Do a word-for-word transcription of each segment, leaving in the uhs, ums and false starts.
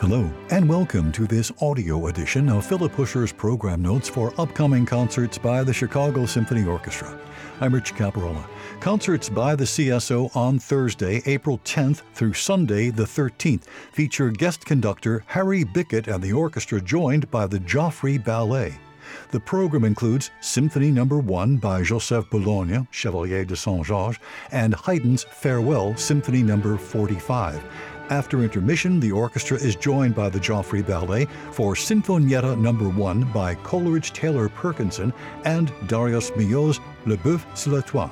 Hello, and welcome to this audio edition of Philip Huscher's program notes for upcoming concerts by the Chicago Symphony Orchestra. I'm Rich Caparola. Concerts by the C S O on Thursday, April tenth through Sunday the thirteenth feature guest conductor Harry Bickett and the orchestra joined by the Joffrey Ballet. The program includes Symphony Number one by Joseph Boulogne, Chevalier de Saint-Georges, and Haydn's Farewell, Symphony Number forty-five. After intermission, the orchestra is joined by the Joffrey Ballet for Sinfonietta Number one by Coleridge Taylor Perkinson and Darius Milhaud's Le Boeuf sur le Toit.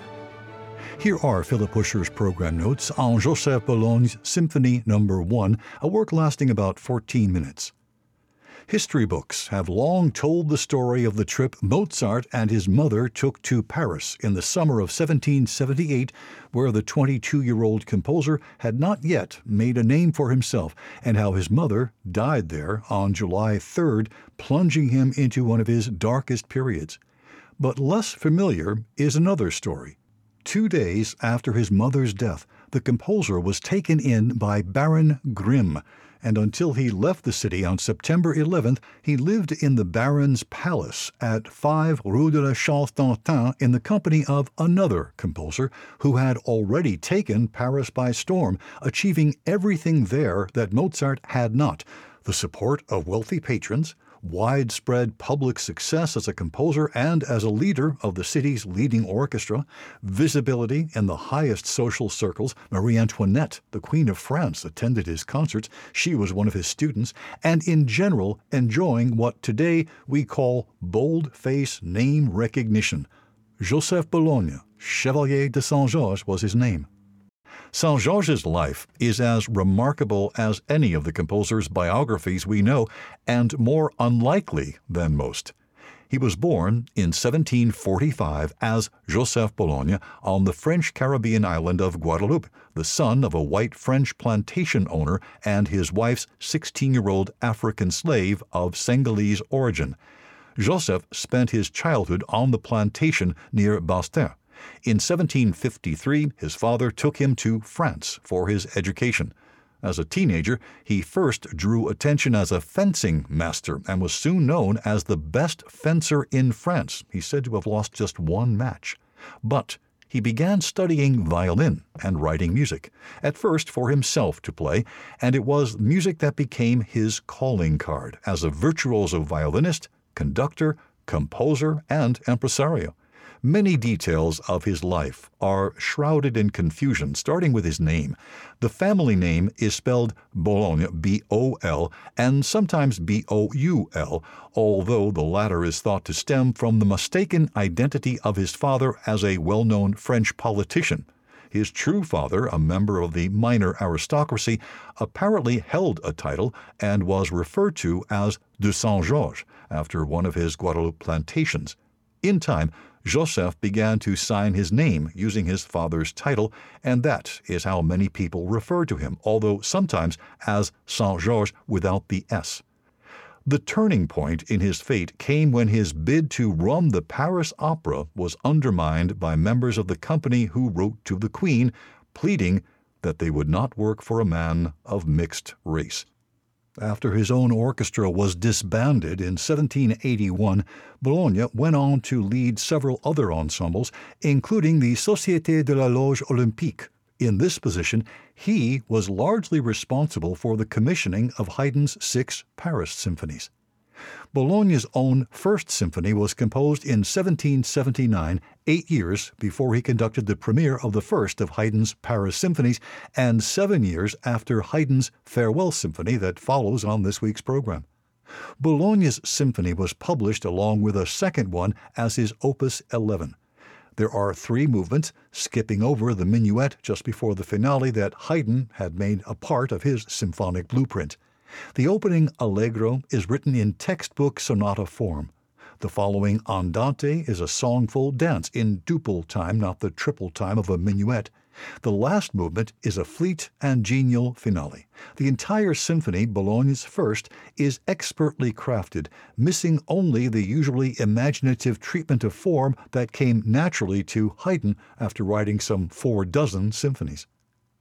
Here are Philip Huscher's program notes on Joseph Boulogne's Symphony Number one, a work lasting about fourteen minutes. History books have long told the story of the trip Mozart and his mother took to Paris in the summer of seventeen seventy-eight, where the twenty-two-year-old composer had not yet made a name for himself, and how his mother died there on July third, plunging him into one of his darkest periods. But less familiar is another story. Two days after his mother's death, the composer was taken in by Baron Grimm, and until he left the city on September eleventh, he lived in the Baron's palace at five Rue de la Chance-d'Antin in the company of another composer who had already taken Paris by storm, achieving everything there that Mozart had not: the support of wealthy patrons, widespread public success as a composer and as a leader of the city's leading orchestra, visibility in the highest social circles. Marie Antoinette, the Queen of France, attended his concerts. She was one of his students, and in general enjoying what today we call bold-face name recognition. Joseph Boulogne, Chevalier de Saint-Georges, was his name. Saint-Georges' life is as remarkable as any of the composer's biographies we know, and more unlikely than most. He was born in seventeen forty-five as Joseph Boulogne on the French Caribbean island of Guadeloupe, the son of a white French plantation owner and his wife's sixteen-year-old African slave of Senegalese origin. Joseph spent his childhood on the plantation near Basse-Terre. In seventeen fifty-three, his father took him to France for his education. As a teenager, he first drew attention as a fencing master and was soon known as the best fencer in France. He's said to have lost just one match. But he began studying violin and writing music, at first for himself to play, and it was music that became his calling card as a virtuoso violinist, conductor, composer, and impresario. Many details of his life are shrouded in confusion, starting with his name. The family name is spelled Boulogne, B O L, and sometimes B O U L, although the latter is thought to stem from the mistaken identity of his father as a well-known French politician. His true father, a member of the minor aristocracy, apparently held a title and was referred to as de Saint-Georges, after one of his Guadeloupe plantations. In time, Joseph began to sign his name using his father's title, and that is how many people refer to him, although sometimes as Saint-Georges without the S. The turning point in his fate came when his bid to run the Paris Opera was undermined by members of the company who wrote to the Queen, pleading that they would not work for a man of mixed race. After his own orchestra was disbanded in seventeen eighty-one, Boulogne went on to lead several other ensembles, including the Société de la Loge Olympique. In this position, he was largely responsible for the commissioning of Haydn's six Paris symphonies. Boulogne's own first symphony was composed in seventeen seventy-nine, eight years before he conducted the premiere of the first of Haydn's Paris symphonies, and seven years after Haydn's Farewell Symphony that follows on this week's program. Boulogne's symphony was published along with a second one as his Opus eleven. There are three movements, skipping over the minuet just before the finale that Haydn had made a part of his symphonic blueprint. The opening allegro is written in textbook sonata form. The following andante is a songful dance in duple time, not the triple time of a minuet. The last movement is a fleet and genial finale. The entire symphony, Boulogne's first, is expertly crafted, missing only the usually imaginative treatment of form that came naturally to Haydn after writing some four dozen symphonies.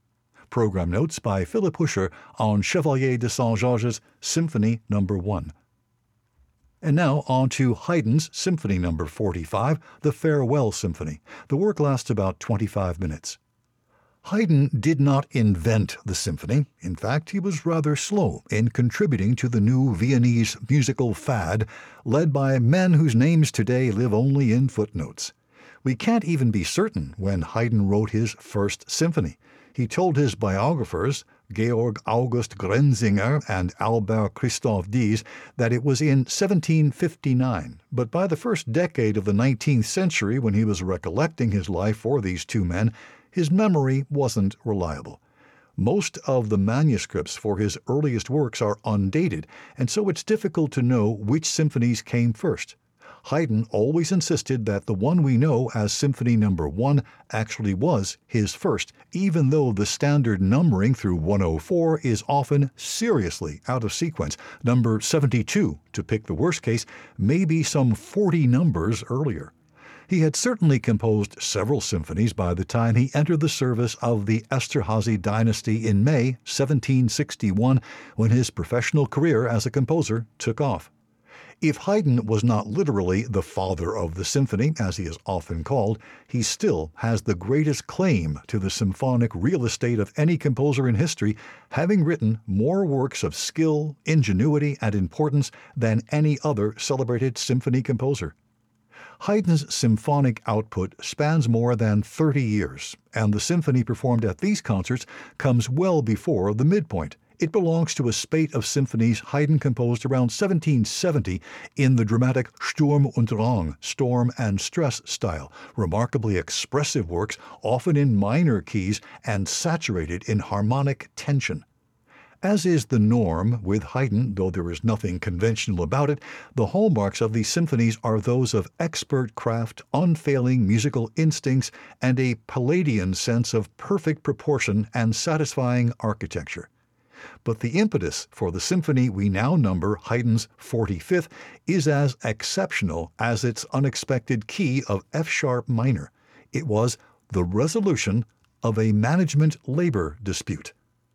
Program notes by Philip Huscher on Chevalier de Saint-Georges Symphony Number one. And now on to Haydn's Symphony Number forty-five, the Farewell Symphony. The work lasts about twenty-five minutes. Haydn did not invent the symphony. In fact, he was rather slow in contributing to the new Viennese musical fad, led by men whose names today live only in footnotes. We can't even be certain when Haydn wrote his first symphony. He told his biographers, Georg August Grenzinger and Albert Christoph Dies, that it was in seventeen fifty-nine, but by the first decade of the nineteenth century, when he was recollecting his life for these two men, his memory wasn't reliable. Most of the manuscripts for his earliest works are undated, and so it's difficult to know which symphonies came first. Haydn always insisted that the one we know as Symphony Number one actually was his first, even though the standard numbering through one oh four is often seriously out of sequence. Number seventy-two, to pick the worst case, may be some forty numbers earlier. He had certainly composed several symphonies by the time he entered the service of the Esterházy dynasty in May seventeen sixty-one, when his professional career as a composer took off. If Haydn was not literally the father of the symphony, as he is often called, he still has the greatest claim to the symphonic real estate of any composer in history, having written more works of skill, ingenuity, and importance than any other celebrated symphony composer. Haydn's symphonic output spans more than thirty years, and the symphony performed at these concerts comes well before the midpoint. It belongs to a spate of symphonies Haydn composed around seventeen seventy in the dramatic Sturm und Drang, storm and stress style, remarkably expressive works, often in minor keys and saturated in harmonic tension. As is the norm with Haydn, though there is nothing conventional about it, the hallmarks of these symphonies are those of expert craft, unfailing musical instincts, and a Palladian sense of perfect proportion and satisfying architecture. But the impetus for the symphony we now number Haydn's forty-fifth is as exceptional as its unexpected key of F-sharp minor. It was the resolution of a management-labor dispute.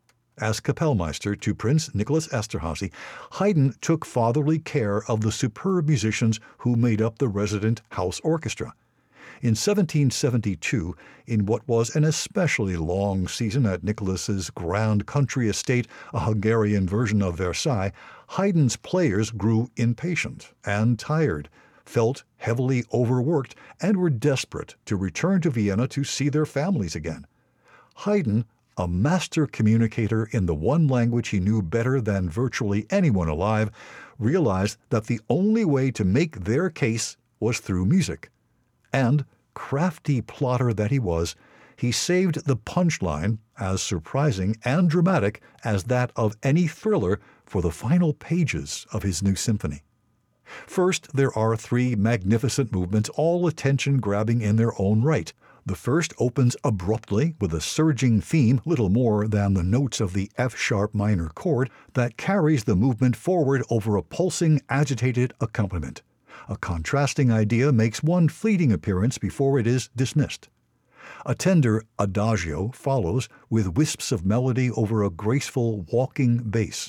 As Kapellmeister to Prince Nicholas Esterházy, Haydn took fatherly care of the superb musicians who made up the resident house orchestra. In seventeen seventy-two, in what was an especially long season at Nicholas's grand country estate, a Hungarian version of Versailles, Haydn's players grew impatient and tired, felt heavily overworked, and were desperate to return to Vienna to see their families again. Haydn, a master communicator in the one language he knew better than virtually anyone alive, realized that the only way to make their case was through music. And, crafty plotter that he was, he saved the punchline, as surprising and dramatic as that of any thriller, for the final pages of his new symphony. First, there are three magnificent movements, all attention-grabbing in their own right. The first opens abruptly with a surging theme, little more than the notes of the F-sharp minor chord, that carries the movement forward over a pulsing, agitated accompaniment. A contrasting idea makes one fleeting appearance before it is dismissed. A tender adagio follows with wisps of melody over a graceful walking bass.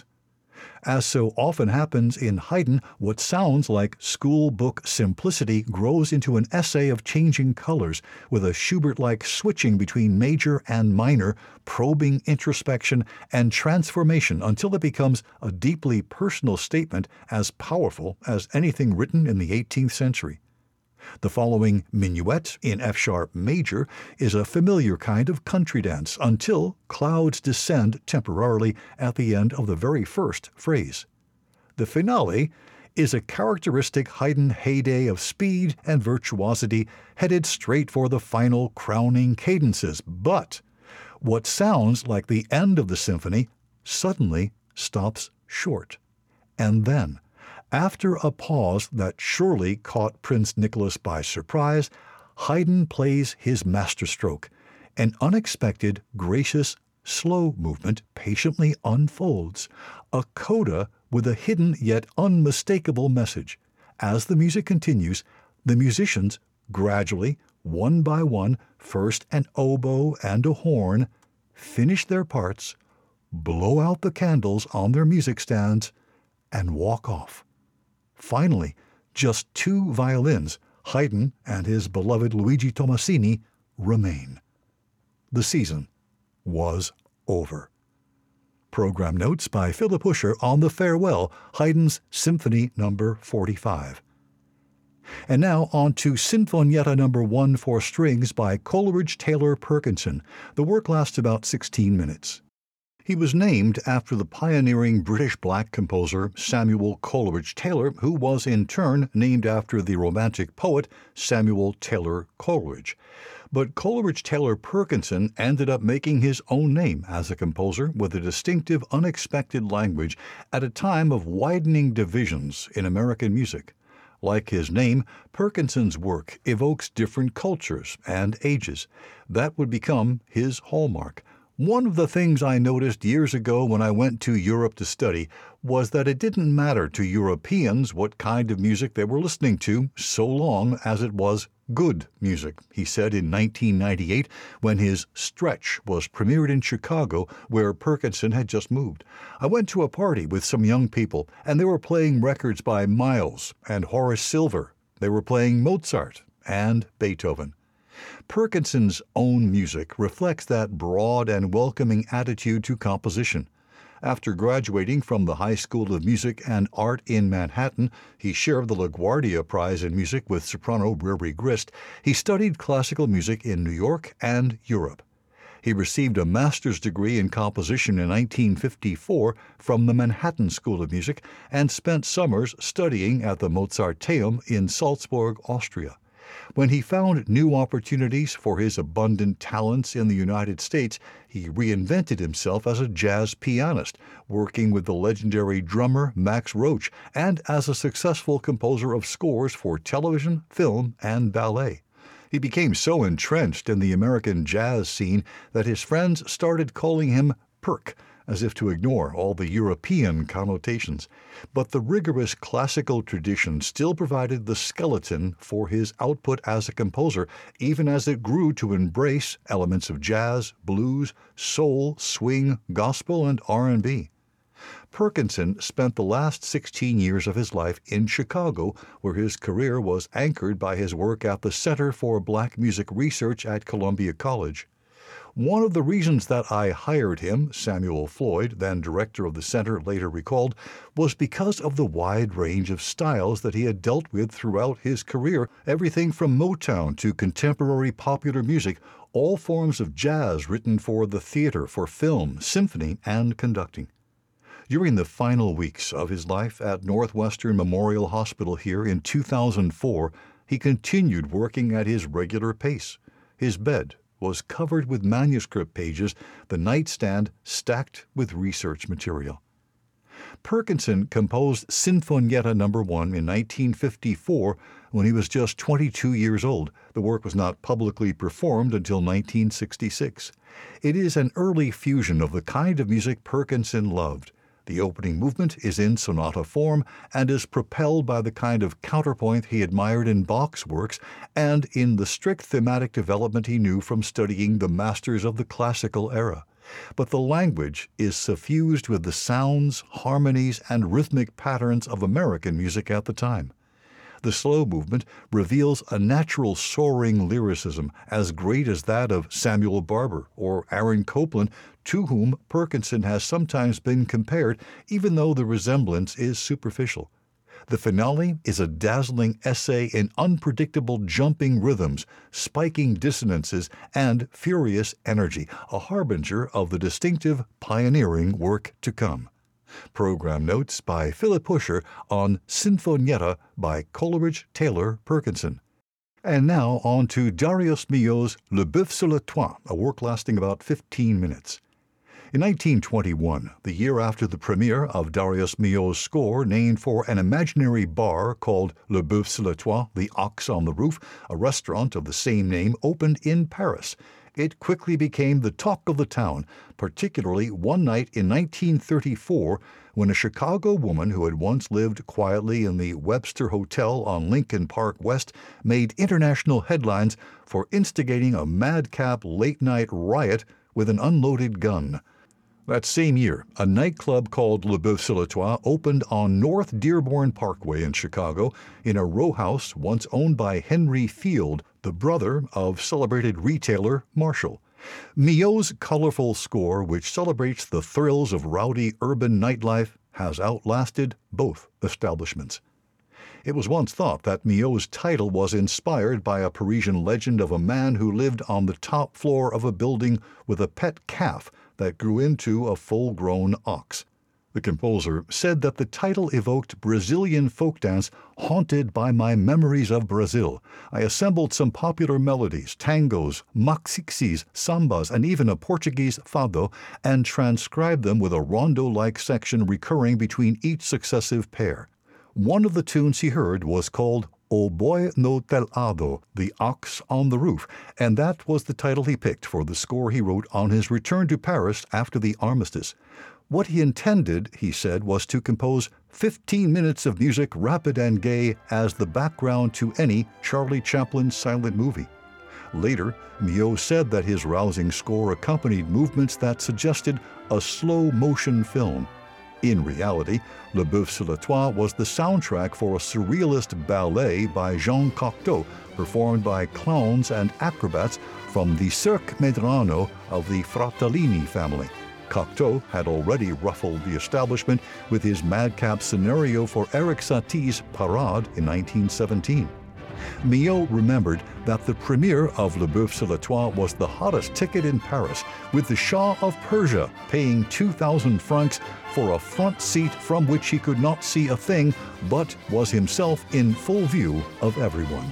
As so often happens in Haydn, what sounds like school-book simplicity grows into an essay of changing colors, with a Schubert-like switching between major and minor, probing introspection and transformation until it becomes a deeply personal statement as powerful as anything written in the eighteenth century. The following minuet in F-sharp major is a familiar kind of country dance until clouds descend temporarily at the end of the very first phrase. The finale is a characteristic Haydn heyday of speed and virtuosity headed straight for the final crowning cadences, but what sounds like the end of the symphony suddenly stops short. And then, after a pause that surely caught Prince Nicholas by surprise, Haydn plays his masterstroke. An unexpected, gracious, slow movement patiently unfolds, a coda with a hidden yet unmistakable message. As the music continues, the musicians gradually, one by one, first an oboe and a horn, finish their parts, blow out the candles on their music stands, and walk off. Finally, just two violins, Haydn and his beloved Luigi Tomasini, remain. The season was over. Program notes by Philip Huscher on the farewell, Haydn's Symphony number forty-five. And now on to Sinfonietta number one for strings by Coleridge Taylor Perkinson. The work lasts about sixteen minutes. He was named after the pioneering British black composer Samuel Coleridge Taylor, who was in turn named after the Romantic poet Samuel Taylor Coleridge. But Coleridge Taylor Perkinson ended up making his own name as a composer with a distinctive, unexpected language at a time of widening divisions in American music. Like his name, Perkinson's work evokes different cultures and ages. That would become his hallmark. One of the things I noticed years ago when I went to Europe to study was that it didn't matter to Europeans what kind of music they were listening to, so long as it was good music, he said in nineteen ninety-eight when his Stretch was premiered in Chicago, where Perkinson had just moved. I went to a party with some young people, and they were playing records by Miles and Horace Silver. They were playing Mozart and Beethoven. Perkinson's own music reflects that broad and welcoming attitude to composition. After graduating from the High School of Music and Art in Manhattan, he shared the LaGuardia Prize in Music with soprano Riri Grist. He studied classical music in New York and Europe. He received a master's degree in composition in nineteen fifty-four from the Manhattan School of Music and spent summers studying at the Mozarteum in Salzburg, Austria. When he found new opportunities for his abundant talents in the United States, he reinvented himself as a jazz pianist, working with the legendary drummer Max Roach, and as a successful composer of scores for television, film, and ballet. He became so entrenched in the American jazz scene that his friends started calling him Perk, as if to ignore all the European connotations. But the rigorous classical tradition still provided the skeleton for his output as a composer, even as it grew to embrace elements of jazz, blues, soul, swing, gospel, and R and B. Perkinson spent the last sixteen years of his life in Chicago, where his career was anchored by his work at the Center for Black Music Research at Columbia College. One of the reasons that I hired him, Samuel Floyd, then director of the center, later recalled, was because of the wide range of styles that he had dealt with throughout his career, everything from Motown to contemporary popular music, all forms of jazz written for the theater, for film, symphony, and conducting. During the final weeks of his life at Northwestern Memorial Hospital here in two thousand four, he continued working at his regular pace. His bed was covered with manuscript pages, the nightstand stacked with research material. Perkinson composed Sinfonietta number one in nineteen fifty-four when he was just twenty-two years old. The work was not publicly performed until nineteen sixty-six. It is an early fusion of the kind of music Perkinson loved. The opening movement is in sonata form and is propelled by the kind of counterpoint he admired in Bach's works and in the strict thematic development he knew from studying the masters of the classical era. But the language is suffused with the sounds, harmonies, and rhythmic patterns of American music at the time. The slow movement reveals a natural soaring lyricism as great as that of Samuel Barber or Aaron Copland, to whom Perkinson has sometimes been compared, even though the resemblance is superficial. The finale is a dazzling essay in unpredictable jumping rhythms, spiking dissonances, and furious energy, a harbinger of the distinctive, pioneering work to come. Program notes by Philip Huscher on Sinfonietta by Coleridge Taylor Perkinson. And now on to Darius Milhaud's Le Boeuf sur le Toit, a work lasting about fifteen minutes. In nineteen twenty-one, the year after the premiere of Darius Milhaud's score named for an imaginary bar called Le Boeuf sur le Toit, the Ox on the Roof, a restaurant of the same name opened in Paris. It quickly became the talk of the town, particularly one night in nineteen thirty-four when a Chicago woman who had once lived quietly in the Webster Hotel on Lincoln Park West made international headlines for instigating a madcap late-night riot with an unloaded gun. That same year, a nightclub called Le Boeuf-sur-le-Toit opened on North Dearborn Parkway in Chicago in a row house once owned by Henry Field, the brother of celebrated retailer Marshall. Milhaud's colorful score, which celebrates the thrills of rowdy urban nightlife, has outlasted both establishments. It was once thought that Milhaud's title was inspired by a Parisian legend of a man who lived on the top floor of a building with a pet calf that grew into a full-grown ox. The composer said that the title evoked Brazilian folk dance haunted by my memories of Brazil. I assembled some popular melodies, tangos, maxixes, sambas, and even a Portuguese fado, and transcribed them with a rondo-like section recurring between each successive pair. One of the tunes he heard was called O Boi no Telhado, the ox on the roof, and that was the title he picked for the score he wrote on his return to Paris after the armistice. What he intended, he said, was to compose fifteen minutes of music rapid and gay as the background to any Charlie Chaplin silent movie. Later, Milhaud said that his rousing score accompanied movements that suggested a slow-motion film. In reality, Le Boeuf-sur-le-Toit was the soundtrack for a surrealist ballet by Jean Cocteau, performed by clowns and acrobats from the Cirque Medrano of the Fratellini family. Cocteau had already ruffled the establishment with his madcap scenario for Erik Satie's Parade in nineteen seventeen. Milhaud remembered that the premiere of Le Boeuf-sur-le-Toit was the hottest ticket in Paris, with the Shah of Persia paying two thousand francs for a front seat from which he could not see a thing, but was himself in full view of everyone.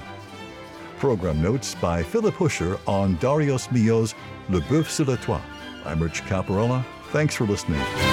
Program notes by Philip Huscher on Darius Milhaud's Le Boeuf-sur-le-Toit. I'm Rich Caparella. Thanks for listening.